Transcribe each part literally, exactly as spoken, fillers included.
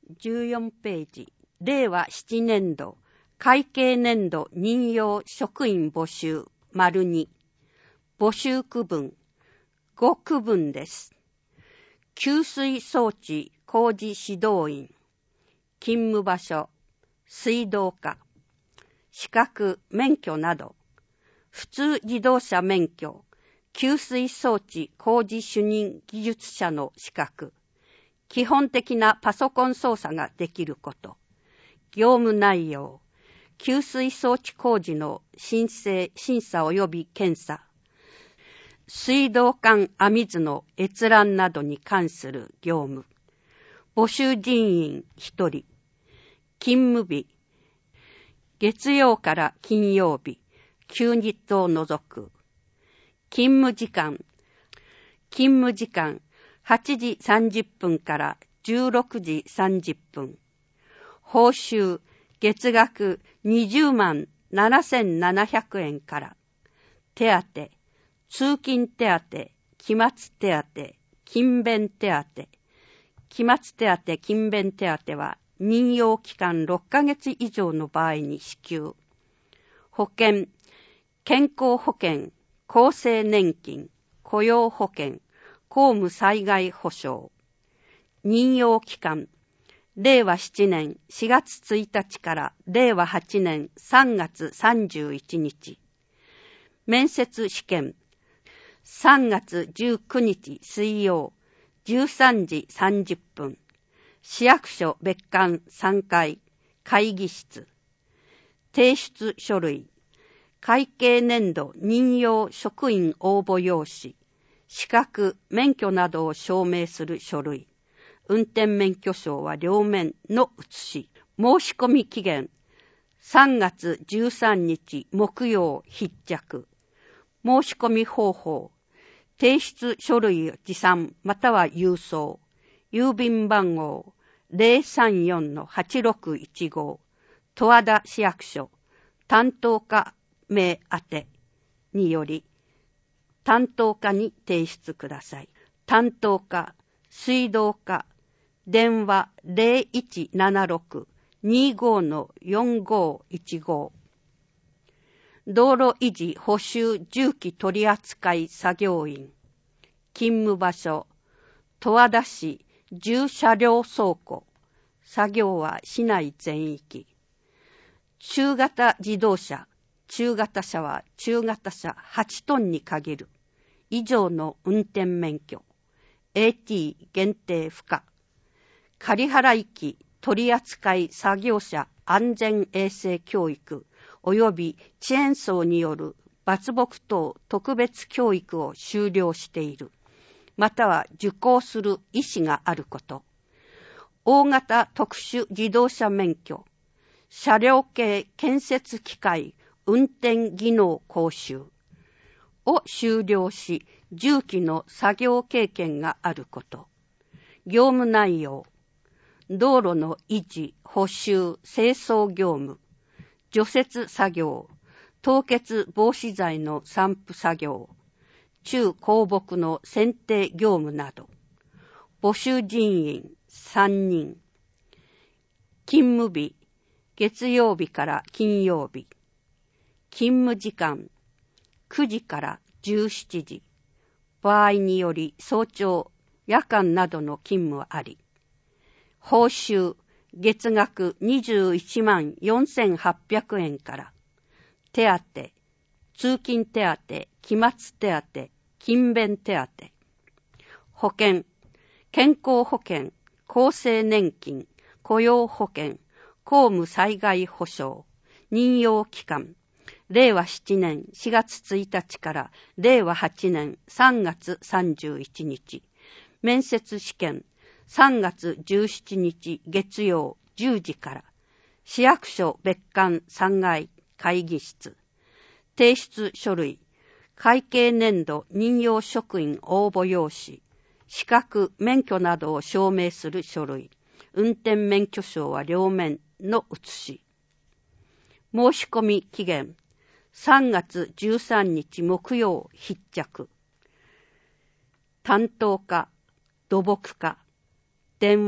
じゅうよんページ、れいわななねんど、会計年度任用職員募集、丸に。募集区分、ご区分です。給水装置工事指導員、勤務場所、水道課、資格、免許など、普通自動車免許、給水装置工事主任技術者の資格、基本的なパソコン操作ができること、業務内容、給水装置工事の申請、審査及び検査、水道管網図の閲覧などに関する業務、募集人員ひとり、勤務日、月曜から金曜日、休日を除く、勤務時間、勤務時間はちじさんじゅっぷんからじゅうろくじさんじゅっぷん、報酬、月額にじゅうまんななせんななひゃくえんから、手当、通勤手当、期末手当、勤勉手当、期末手当、勤勉手当は任用期間ろっかげつ以上の場合に支給。保険、健康保険、厚生年金、雇用保険、公務災害保障。任用期間、れいわななねんしがつついたちかられいわはちねんさんがつさんじゅういちにち。面接試験、さんがつじゅうくにち水曜、じゅうさんじさんじゅっぷん。市役所別館さんかい、会議室。提出書類、会計年度任用職員応募用紙、資格、免許などを証明する書類、運転免許証は両面の写し、申し込み期限、さんがつじゅうさんにち木曜必着。申し込み方法、提出書類持参または郵送、郵便番号 ゼロさんよんのはちろくいちご、十和田市役所、担当課名宛てにより、担当課に提出ください。担当課、水道課、電話 ゼロいちななろく にごのよんごいちご。道路維持補修重機取扱作業員。勤務場所、十和田市重車両倉庫。作業は市内全域。中型自動車、中型車は中型車はちトンに限る。以上の運転免許。エーティー 限定不可。仮払機取扱作業者安全衛生教育及びチェーンソーによる伐木等特別教育を修了している。または受講する意思があること。大型特殊自動車免許。車両系建設機械運転技能講習を修了し、重機の作業経験があること。業務内容。道路の維持、補修、清掃業務、除雪作業、凍結防止剤の散布作業、中高木の剪定業務など。募集人員さんにん。勤務日、月曜日から金曜日。勤務時間、くじからじゅうしちじ。場合により早朝、夜間などの勤務あり。報酬、月額にじゅういちまんよんせんはっぴゃくえんから。手当、通勤手当、期末手当、勤勉手当。保険、健康保険、厚生年金、雇用保険、公務災害保障。任用期間、れいわななねんしがつついたちかられいわはちねんさんがつさんじゅういちにち。面接試験、さんがつじゅうしちにち月曜じゅうじから。市役所別館さんがい会議室。提出書類、会計年度任用職員応募用紙、資格、免許などを証明する書類、運転免許証は両面の写し。申し込み期限、さんがつじゅうさんにち木曜必着。担当課、土木課、電話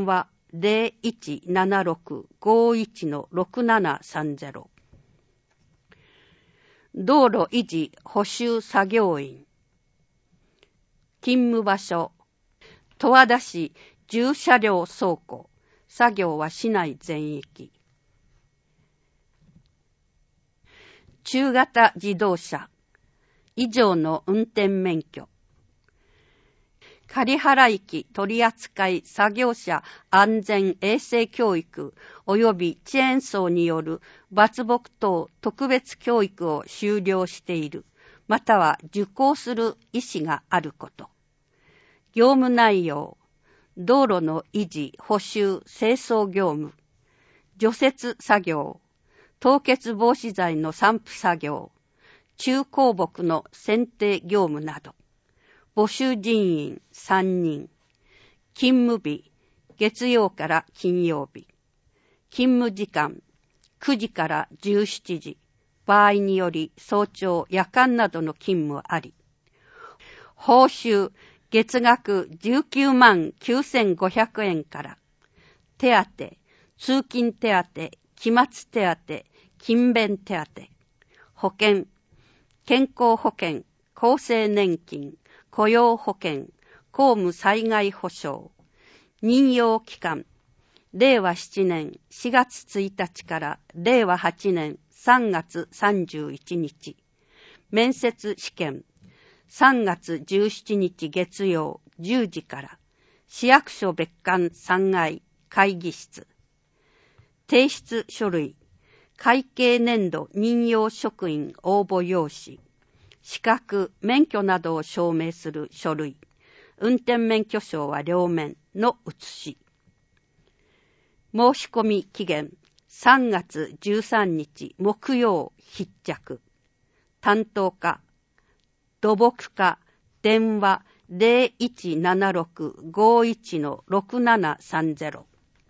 ゼロいちななろくごいちのろくななさんゼロ。道路維持補修作業員。勤務場所、十和田市重車両倉庫。作業は市内全域。中型自動車以上の運転免許。仮払域取扱い作業者安全衛生教育及びチェーンソーによる伐木等特別教育を修了している、または受講する意思があること。業務内容、道路の維持、補修、清掃業務、除雪作業、凍結防止剤の散布作業、中高木の剪定業務など。募集人員さんにん。勤務日、月曜から金曜日。勤務時間、くじからじゅうしちじ。場合により早朝、夜間などの勤務あり。報酬、月額じゅうきゅうまんきゅうせんごひゃくえんから。手当、通勤手当、期末手当、勤勉手当。保険、健康保険、厚生年金、雇用保険、公務災害保障。任用期間、れいわななねんしがつついたちかられいわはちねんさんがつさんじゅういちにち。面接試験、さんがつじゅうしちにち月曜じゅうじから市役所別館さんがい会議室。提出書類、会計年度任用職員応募用紙、資格、免許などを証明する書類、運転免許証は両面の写し。申し込み期限、さんがつじゅうさんにち木曜必着。担当課、土木課、電話ゼロいちななろくごいちのろくななさんゼロ。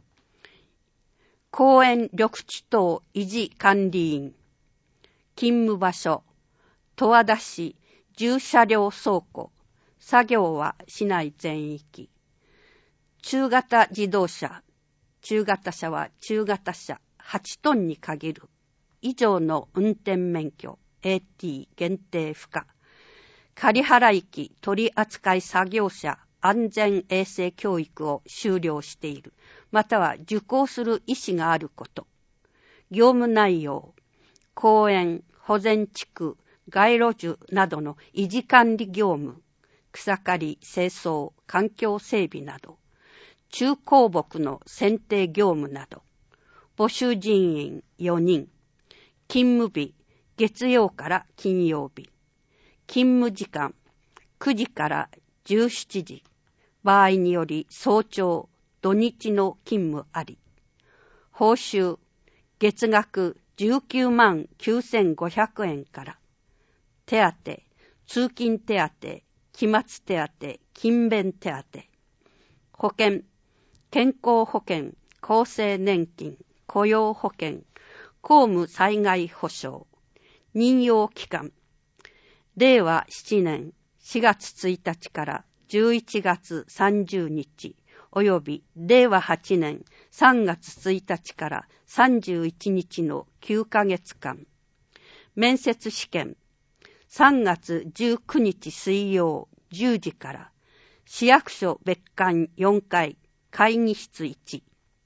公園緑地等維持管理員。勤務場所、十和田市重車両倉庫。作業は市内全域。中型自動車、中型車は中型車はちトンに限る。以上の運転免許、エーティー 限定不可。仮払域取扱作業者安全衛生教育を修了している、または受講する意思があること。業務内容、公園、保全地区、街路樹などの維持管理業務、草刈り、清掃、環境整備など、中高木の剪定業務など。募集人員よにん。勤務日、月曜から金曜日。勤務時間、くじからじゅうしちじ。場合により早朝、土日の勤務あり。報酬、月額じゅうきゅうまんきゅうせんごひゃくえんから。手当、通勤手当、期末手当、勤勉手当。保険、健康保険、厚生年金、雇用保険、公務災害保障。任用期間、れいわななねんしがつついたちからじゅういちがつさんじゅうにちおよびれいわはちねんさんがつついたちからさんじゅういちにちのきゅうかげつかん。面接試験、さんがつじゅうくにち水曜じゅうじから市役所別館よんかい会議室いち。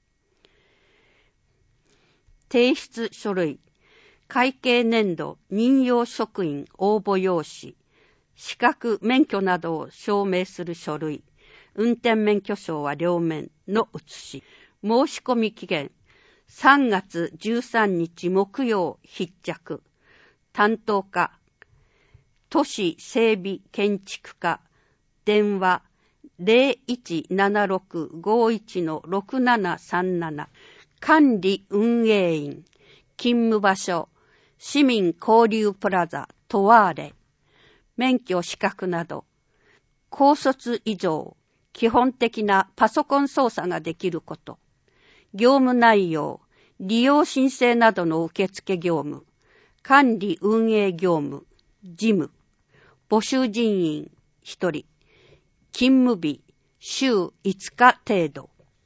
提出書類、会計年度任用職員応募用紙、資格免許などを証明する書類、運転免許証は両面の写し。申し込み期限、さんがつじゅうさんにち木曜必着。担当課、都市整備建築課、電話ゼロいちななろくごいちのろくななさんなな。管理運営員。勤務場所、市民交流プラザトワーレ。免許資格など、高卒以上、基本的なパソコン操作ができること。業務内容、利用申請などの受付業務、管理運営業務、事務。募集人員ひとり。勤務日、週いつか程度。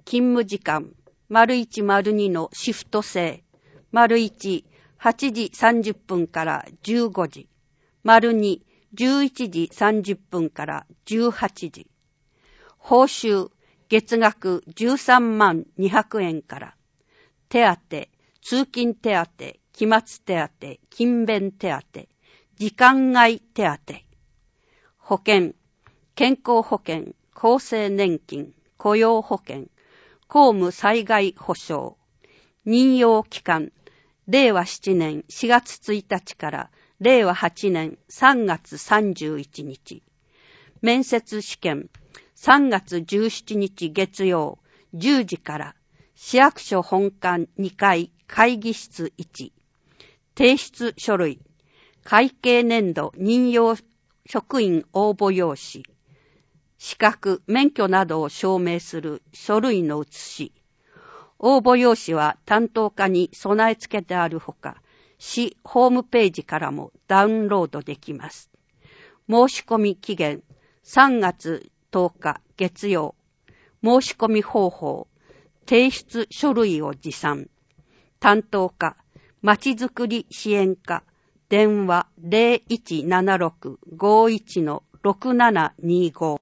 勤務時間、丸一丸二のシフト制、丸一、はちじさんじゅっぷんからじゅうごじ、丸二、じゅういちじさんじゅっぷんからじゅうはちじ。報酬、月額じゅうさんまんにひゃくえんから。手当、通勤手当、期末手当、勤勉手当、時間外手当。保険、健康保険、厚生年金、雇用保険、公務災害保障。任用期間、れいわしちねんしがつついたちかられいわはちねんさんがつさんじゅういちにち。面接試験、さんがつじゅうしちにち月曜じゅうじから市役所本館にかい会議室いち。提出書類、会計年度任用職員応募用紙、資格、免許などを証明する書類の写し。応募用紙は担当課に備え付けてあるほか、市ホームページからもダウンロードできます。申し込み期限さんがつとおか月曜。申し込み方法、提出書類を持参。担当課、まちづくり支援課、電話 ゼロいちななろくごいちのろくななにご。